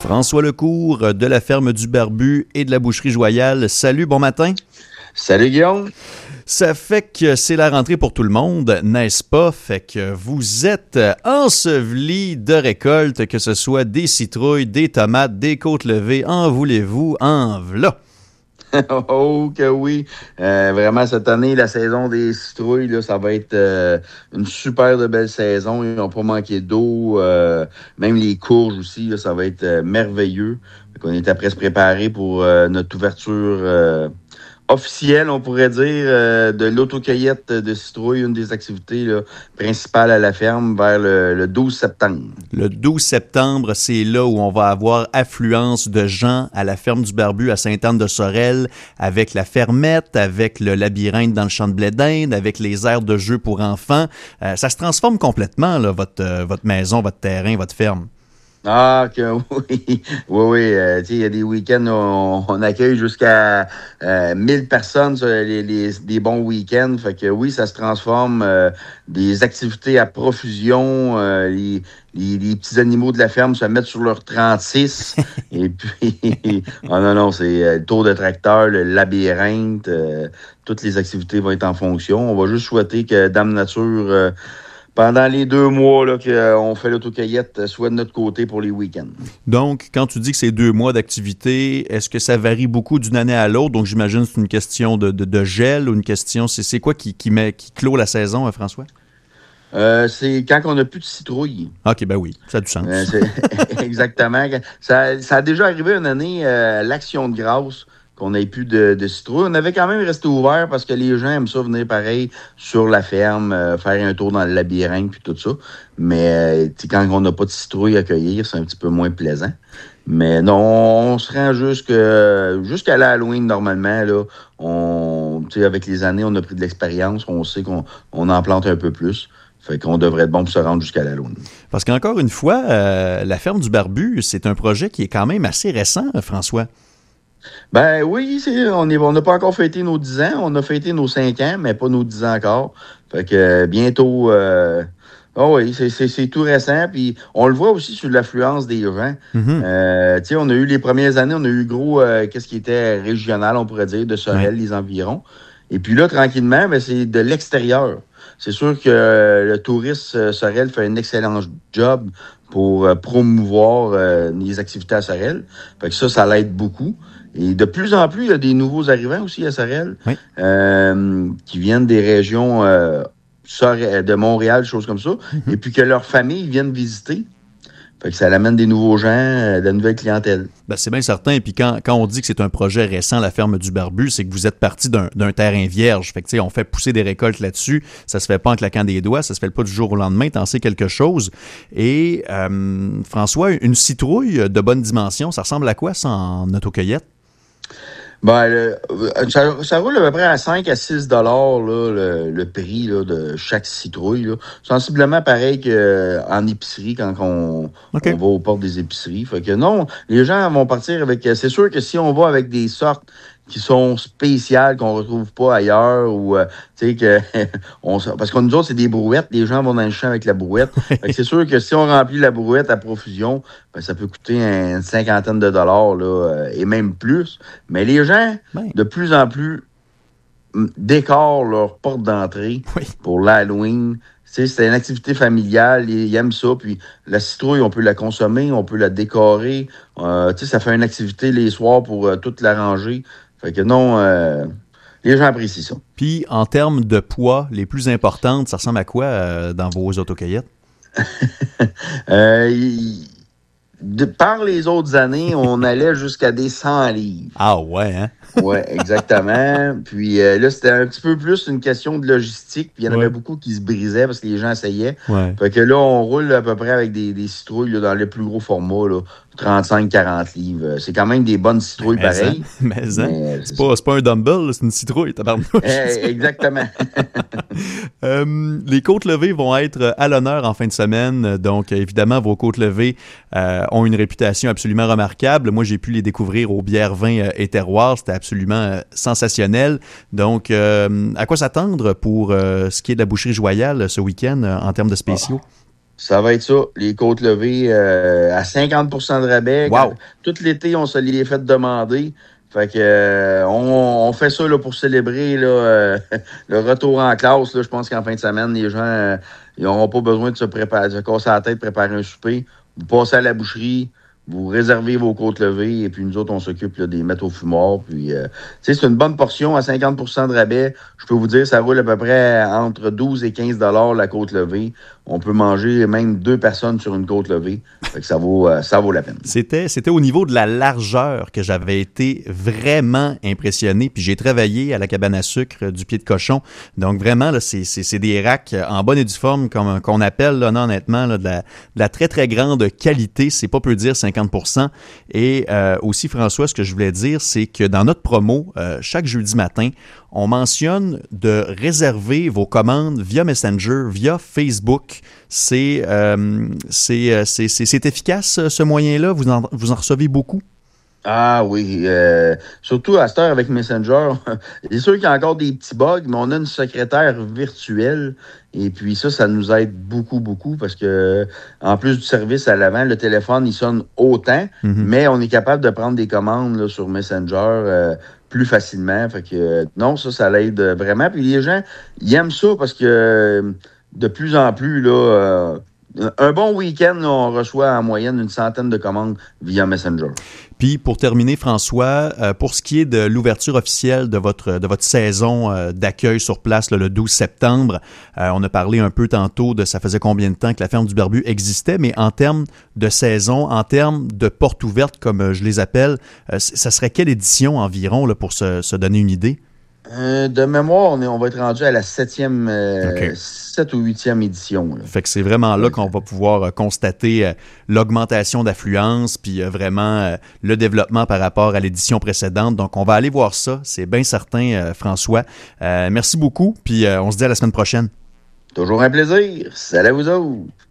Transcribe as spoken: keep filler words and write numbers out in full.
François Lecourt de la ferme du Barbu et de la boucherie Joyal. Salut, bon matin. Salut Guillaume. Ça fait que c'est la rentrée pour tout le monde, n'est-ce pas? Fait que vous êtes ensevelis de récoltes, que ce soit des citrouilles, des tomates, des côtes levées, en voulez-vous, en v'là. Oh que oui. Euh, vraiment, cette année, la saison des citrouilles, là, ça va être euh, une super de belle saison. Ils n'ont pas manqué d'eau. Euh, même les courges aussi, là, ça va être euh, merveilleux. On est après se préparer pour euh, notre ouverture euh, officielle, on pourrait dire, euh, de l'autocueillette de citrouilles, une des activités là, principales à la ferme, vers le, le douze septembre. Le douze septembre, c'est là où on va avoir affluence de gens à la ferme du Barbu à Sainte-Anne-de-Sorel, avec la fermette, avec le labyrinthe dans le champ de blé d'Inde, avec les aires de jeu pour enfants. Euh, ça se transforme complètement, là, votre, euh, votre maison, votre terrain, votre ferme. Ah, que oui, oui, oui. Euh, tu sais, il y a des week-ends où on, on accueille jusqu'à euh, mille personnes sur les, les, des bons week-ends. Fait que oui, ça se transforme. Euh, des activités à profusion. Euh, les, les, les petits animaux de la ferme se mettent sur leur trente-six. Et puis, oh non, non, c'est euh, le tour de tracteur, le labyrinthe. Euh, toutes les activités vont être en fonction. On va juste souhaiter que Dame Nature... Euh, pendant les deux mois là, qu'on fait l'autocueillette, soit de notre côté pour les week-ends. Donc, quand tu dis que c'est deux mois d'activité, est-ce que ça varie beaucoup d'une année à l'autre? Donc, j'imagine que c'est une question de, de, de gel ou une question... C'est, c'est quoi qui, qui, met, qui clôt la saison, hein, François? Euh, c'est quand on n'a plus de citrouilles. OK, ben oui, ça a du sens. Euh, c'est... Exactement. Ça, ça a déjà arrivé une année, euh, l'Action de grâce, qu'on n'ait plus de, de citrouilles. On avait quand même resté ouvert parce que les gens aiment ça venir pareil sur la ferme, euh, faire un tour dans le labyrinthe puis tout ça. Mais euh, quand on n'a pas de citrouilles à cueillir, c'est un petit peu moins plaisant. Mais non, on se rend jusque, jusqu'à l'Halloween normalement. Là, on, avec les années, on a pris de l'expérience. On sait qu'on on en plante un peu plus. Fait qu'on devrait être bon pour se rendre jusqu'à l'Halloween. Parce qu'encore une fois, euh, la ferme du Barbu, c'est un projet qui est quand même assez récent, François. Ben oui, c'est, on est, on n'a pas encore fêté nos dix ans. On a fêté nos cinq ans, mais pas nos dix ans encore. Fait que euh, bientôt... Euh, oh oui, c'est, c'est, c'est tout récent. Puis on le voit aussi sur l'affluence des gens. Mm-hmm. Euh, tu sais, on a eu les premières années, on a eu gros... Euh, qu'est-ce qui était régional, on pourrait dire, de Sorel, ouais. Les environs. Et puis là, tranquillement, ben, c'est de l'extérieur. C'est sûr que euh, le touriste euh, Sorel fait un excellent job pour euh, promouvoir euh, les activités à Sorel. Fait que ça, ça l'aide beaucoup. Et de plus en plus, il y a des nouveaux arrivants aussi à Sorel, oui. euh, qui viennent des régions euh, de Montréal, choses comme ça, mm-hmm. Et puis que leurs familles viennent visiter. Fait que ça amène des nouveaux gens, euh, de la nouvelle clientèle. Ben, c'est bien certain. Puis quand, quand on dit que c'est un projet récent, la ferme du Barbu, c'est que vous êtes parti d'un, d'un terrain vierge. Fait que, tu sais, on fait pousser des récoltes là-dessus. Ça se fait pas en claquant des doigts. Ça se fait pas du jour au lendemain. T'en sais quelque chose. Et, euh, François, une citrouille de bonne dimension, ça ressemble à quoi, ça, en autocueillette? Ben, le, ça, ça roule à peu près à cinq à six dollars là, le, le prix là, de chaque citrouille. Là. Sensiblement pareil qu'en épicerie, quand on, okay. on va aux portes des épiceries. Fait que non, les gens vont partir avec... C'est sûr que si on va avec des sortes qui sont spéciales, qu'on retrouve pas ailleurs, ou euh, tu sais que on, parce que nous autres, c'est des brouettes, les gens vont dans le champ avec la brouette. Fait que c'est sûr que si on remplit la brouette à profusion, ben, ça peut coûter une cinquantaine de dollars, là, euh, et même plus. Mais les gens, oui. de plus en plus, décorent leur porte d'entrée oui. pour l'Halloween. Tu sais, c'est une activité familiale, ils aiment ça, puis la citrouille, on peut la consommer, on peut la décorer. Euh, tu sais, ça fait une activité les soirs pour euh, toute l'arranger. Fait que non, euh, les gens apprécient ça. Puis, en termes de poids, les plus importantes, ça ressemble à quoi euh, dans vos autocueillettes? euh, y, de, par les autres années, on allait jusqu'à des cent livres. Ah ouais, hein? Oui, exactement. Puis euh, là, c'était un petit peu plus une question de logistique. Puis il y en ouais. avait beaucoup qui se brisaient parce que les gens essayaient. Ouais. Fait que là, on roule à peu près avec des, des citrouilles là, dans les plus gros formats, là, trente-cinq à quarante livres. C'est quand même des bonnes citrouilles mais pareilles. Ça, mais, mais, mais c'est, pas, c'est pas un dumbbell, c'est une citrouille, tabarnouche. Eh, exactement. euh, les côtes levées vont être à l'honneur en fin de semaine. Donc, évidemment, vos côtes levées euh, ont une réputation absolument remarquable. Moi, j'ai pu les découvrir au Bière Vin euh, et Terroir. C'était absolument euh, sensationnel. Donc, euh, à quoi s'attendre pour euh, ce qui est de la boucherie Joyal ce week-end euh, en termes de spéciaux? Oh. Ça va être ça, les côtes levées euh, à cinquante pour cent de rabais. Wow. Quand, tout l'été, on se les fait demander. Fait que euh, on, on fait ça là, pour célébrer là, euh, le retour en classe. Là. Je pense qu'en fin de semaine, les gens euh, ils n'auront pas besoin de se préparer, de se casser la tête, préparer un souper. Vous passez à la boucherie, vous réservez vos côtes levées, et puis nous autres, on s'occupe là, des mettre au fumoir. Puis, euh, c'est une bonne portion à cinquante pour cent de rabais. Je peux vous dire, ça roule à peu près entre douze et quinze dollars la côte levée. On peut manger même deux personnes sur une côte levée. Fait que ça vaut, euh, ça vaut la peine. C'était, c'était au niveau de la largeur que j'avais été vraiment impressionné. Puis j'ai travaillé à la cabane à sucre du Pied de Cochon. Donc vraiment, là, c'est, c'est, c'est des racks en bonne et due forme comme, qu'on appelle, là, non, honnêtement, là, de, la, de la très, très grande qualité. C'est pas peu dire cinquante pour cent. Et euh, aussi, François, ce que je voulais dire, c'est que dans notre promo, euh, chaque jeudi matin, on mentionne de réserver vos commandes via Messenger, via Facebook. C'est, euh, c'est, c'est, c'est, c'est efficace, ce moyen-là? Vous en, vous en recevez beaucoup? Ah oui, euh, surtout à cette heure avec Messenger. C'est sûr qu'il y a encore des petits bugs, mais on a une secrétaire virtuelle. Et puis ça, ça nous aide beaucoup, beaucoup parce que en plus du service à l'avant, le téléphone, il sonne autant, mm-hmm. mais on est capable de prendre des commandes là, sur Messenger euh, plus facilement. Fait que euh, non, ça, ça l'aide vraiment. Puis les gens, ils aiment ça parce que euh, de plus en plus, là, euh, un bon week-end, là, on reçoit en moyenne une centaine de commandes via Messenger. Puis pour terminer, François, euh, pour ce qui est de l'ouverture officielle de votre de votre saison euh, d'accueil sur place là, le douze septembre, euh, on a parlé un peu tantôt de ça faisait combien de temps que la ferme du Barbu existait, mais en termes de saison, en termes de portes ouvertes comme euh, je les appelle, euh, ça serait quelle édition environ là, pour se, se donner une idée? Euh, de mémoire, on, est, on va être rendu à la septième, euh, okay. sept ou huitième édition. Là. Fait que c'est vraiment là qu'on va pouvoir euh, constater euh, l'augmentation d'affluence, puis euh, vraiment euh, le développement par rapport à l'édition précédente. Donc, on va aller voir ça, c'est bien certain, euh, François. Euh, merci beaucoup, puis euh, on se dit à la semaine prochaine. Toujours un plaisir. Salut à vous autres.